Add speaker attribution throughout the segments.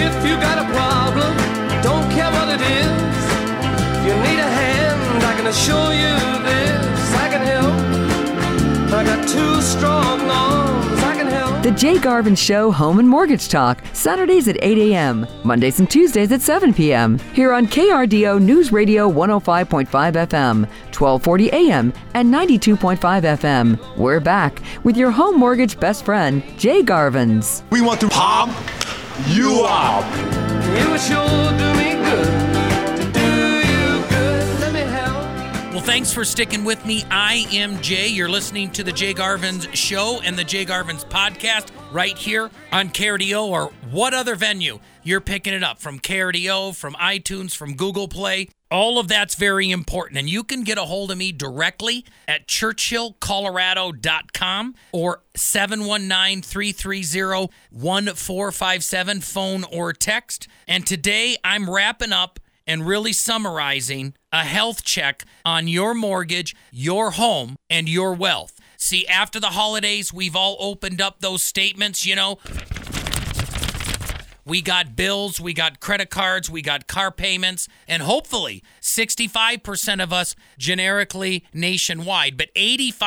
Speaker 1: If you got a problem, don't care what it is. If you need a hand, I can assure you this. I can help. I got two strong arms. I can help.
Speaker 2: The Jay Garvin Show Home and Mortgage Talk, Saturdays at 8 a.m., Mondays and Tuesdays at 7 p.m. here on KRDO News Radio 105.5 FM, 1240 a.m. and 92.5 FM. We're back with your home mortgage best friend, Jay Garvins.
Speaker 3: We want to pump you up.
Speaker 1: You would sure do me good. To do you good, let me help.
Speaker 4: Well, thanks for sticking with me. I am Jay. You're listening to the Jay Garvins Show and the Jay Garvins Podcast right here on KRDO, or what other venue you're picking it up from. KRDO, from iTunes, from Google Play. All of that's very important. And you can get a hold of me directly at churchillcolorado.com or 719-330-1457, phone or text. And today I'm wrapping up and really summarizing a health check on your mortgage, your home, and your wealth. See, after the holidays, we've all opened up those statements, you know. We got bills, we got credit cards, we got car payments, and hopefully 65% of us generically nationwide, but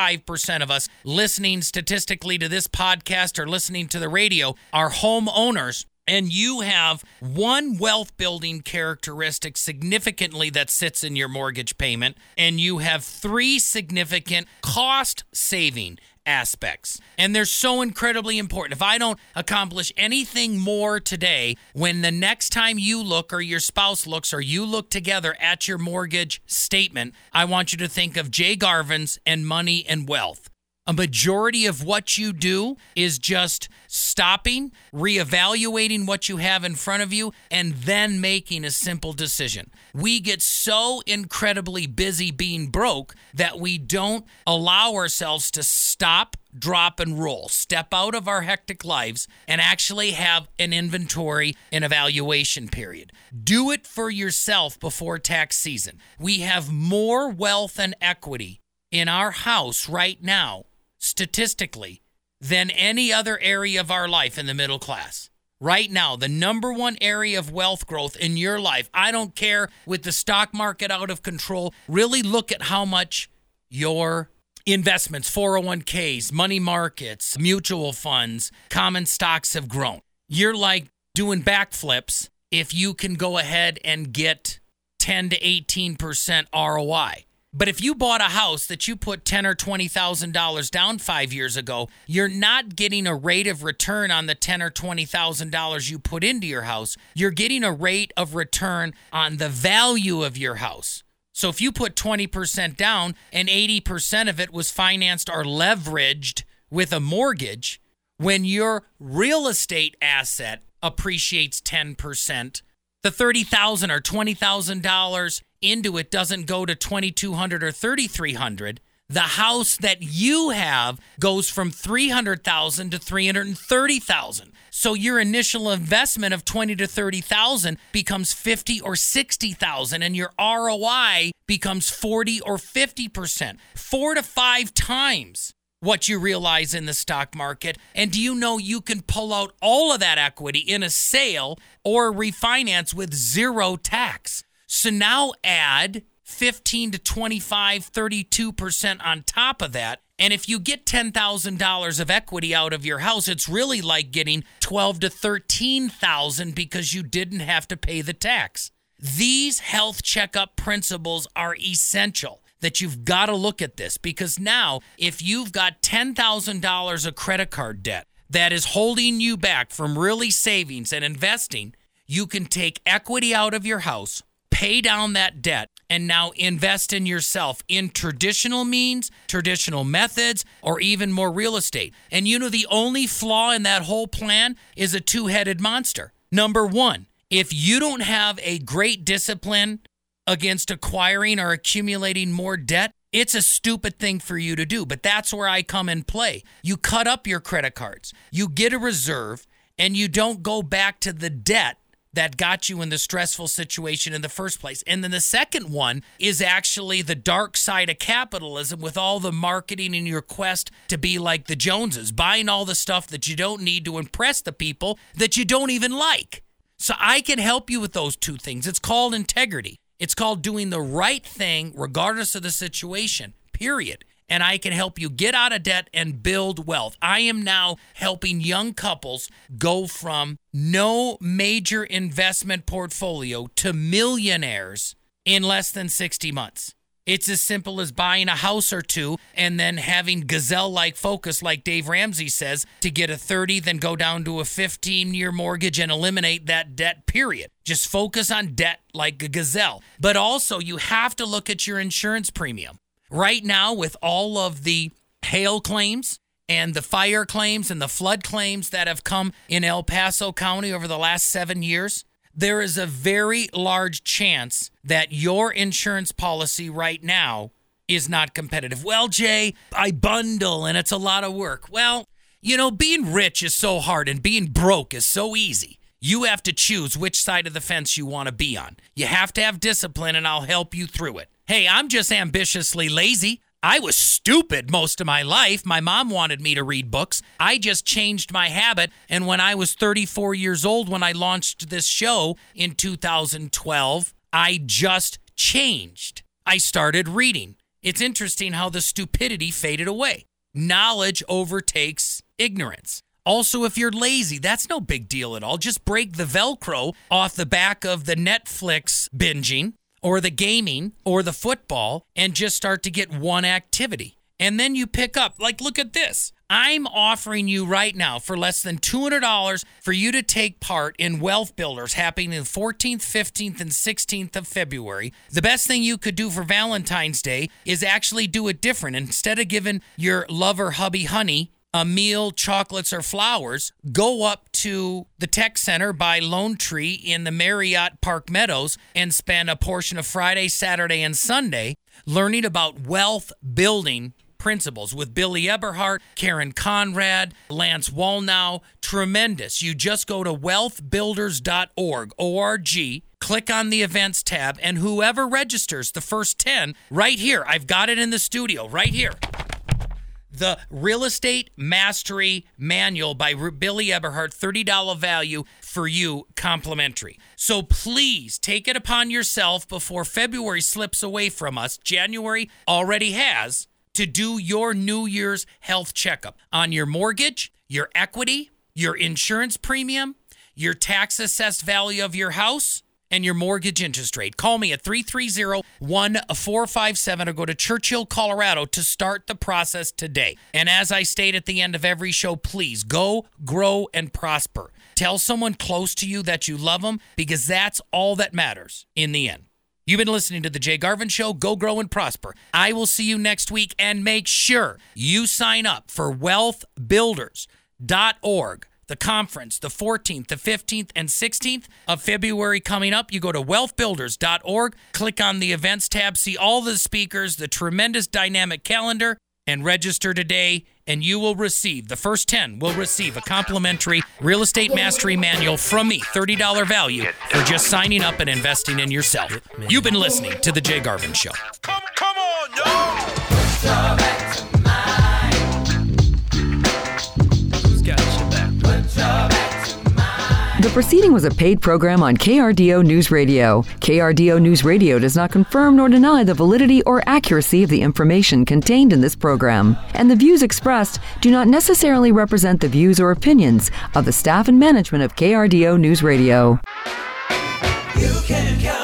Speaker 4: 85% of us listening statistically to this podcast or listening to the radio are homeowners. And you have one wealth building characteristic significantly that sits in your mortgage payment, and you have three significant cost saving aspects. And they're so incredibly important. If I don't accomplish anything more today, when the next time you look or your spouse looks or you look together at your mortgage statement, I want you to think of Jay Garvins and money and wealth. A majority of what you do is just stopping, reevaluating what you have in front of you, and then making a simple decision. We get so incredibly busy being broke that we don't allow ourselves to stop, drop, and roll, step out of our hectic lives, and actually have an inventory and evaluation period. Do it for yourself before tax season. We have more wealth and equity in our house right now, statistically, than any other area of our life in the middle class. Right now, the number one area of wealth growth in your life, I don't care, with the stock market out of control, really look at how much your investments, 401ks, money markets, mutual funds, common stocks have grown. You're like doing backflips if you can go ahead and get 10 to 18% ROI. But if you bought a house that you put $10,000 or $20,000 down 5 years ago, you're not getting a rate of return on the $10,000 or $20,000 you put into your house. You're getting a rate of return on the value of your house. So if you put 20% down and 80% of it was financed or leveraged with a mortgage, when your real estate asset appreciates 10%, the $30,000 or $20,000 into it doesn't go to $2,200 or $3,300. The house that you have goes from $300,000 to $330,000. So your initial investment of $20,000 to $30,000 becomes $50,000 or $60,000, and your ROI becomes 40% or 50%, 4 to 5 times what you realize in the stock market. And do you know you can pull out all of that equity in a sale or refinance with zero tax? So now add 15 to 25, 32% on top of that. And if you get $10,000 of equity out of your house, it's really like getting $12,000 to $13,000 because you didn't have to pay the tax. These health checkup principles are essential, that you've got to look at this, because now if you've got $10,000 of credit card debt that is holding you back from really savings and investing, you can take equity out of your house, pay down that debt, and now invest in yourself in traditional means, traditional methods, or even more real estate. And you know, the only flaw in that whole plan is a two-headed monster. Number one, if you don't have a great discipline against acquiring or accumulating more debt, it's a stupid thing for you to do. But that's where I come in play. You cut up your credit cards, you get a reserve, and you don't go back to the debt that got you in the stressful situation in the first place. And then the second one is actually the dark side of capitalism, with all the marketing in your quest to be like the Joneses, buying all the stuff that you don't need to impress the people that you don't even like. So I can help you with those two things. It's called integrity. It's called doing the right thing regardless of the situation, period. And I can help you get out of debt and build wealth. I am now helping young couples go from no major investment portfolio to millionaires in less than 60 months. It's as simple as buying a house or two and then having gazelle-like focus, like Dave Ramsey says, to get a 30, then go down to a 15-year mortgage and eliminate that debt, period. Just focus on debt like a gazelle. But also, you have to look at your insurance premium. Right now, with all of the hail claims and the fire claims and the flood claims that have come in El Paso County over the last 7 years, there is a very large chance that your insurance policy right now is not competitive. Well, Jay, I bundle and it's a lot of work. Well, you know, being rich is so hard and being broke is so easy. You have to choose which side of the fence you want to be on. You have to have discipline, and I'll help you through it. Hey, I'm just ambitiously lazy. I was stupid most of my life. My mom wanted me to read books. I just changed my habit. And when I was 34 years old, when I launched this show in 2012, I just changed. I started reading. It's interesting how the stupidity faded away. Knowledge overtakes ignorance. Also, if you're lazy, that's no big deal at all. Just break the Velcro off the back of the Netflix binging, or the gaming, or the football, and just start to get one activity. And then you pick up, like, look at this. I'm offering you right now for less than $200 for you to take part in Wealth Builders happening the 14th, 15th, and 16th of February. The best thing you could do for Valentine's Day is actually do it different. Instead of giving your lover, hubby, honey, a meal, chocolates, or flowers, go up to the Tech Center by Lone Tree in the Marriott Park Meadows and spend a portion of Friday, Saturday, and Sunday learning about wealth building principles with Billy Eberhardt, Karen Conrad, Lance Wallnow. Tremendous. You just go to wealthbuilders.org, O-R-G, click on the events tab, and whoever registers, the first 10, right here, I've got it in the studio, right here. The Real Estate Mastery Manual by Billy Eberhardt, $30 value for you, complimentary. So please take it upon yourself before February slips away from us. January already has, to do your New Year's health checkup on your mortgage, your equity, your insurance premium, your tax-assessed value of your house, and your mortgage interest rate. Call me at 330-1457 or go to Churchill, Colorado to start the process today. And as I state at the end of every show, please go, grow, and prosper. Tell someone close to you that you love them, because that's all that matters in the end. You've been listening to The Jay Garvin Show. Go, grow, and prosper. I will see you next week, and make sure you sign up for wealthbuilders.org. The conference, the 14th, the 15th, and 16th of February coming up. You go to wealthbuilders.org, click on the events tab, see all the speakers, the tremendous dynamic calendar, and register today, and you will receive, the first 10 will receive a complimentary Real Estate Mastery Manual from me, $30 value for just signing up and investing in yourself. You've been listening to The Jay Garvin Show.
Speaker 3: Come on, y'all!
Speaker 2: The proceeding was a paid program on KRDO News Radio. KRDO News Radio does not confirm nor deny the validity or accuracy of the information contained in this program, and the views expressed do not necessarily represent the views or opinions of the staff and management of KRDO News Radio.
Speaker 1: You can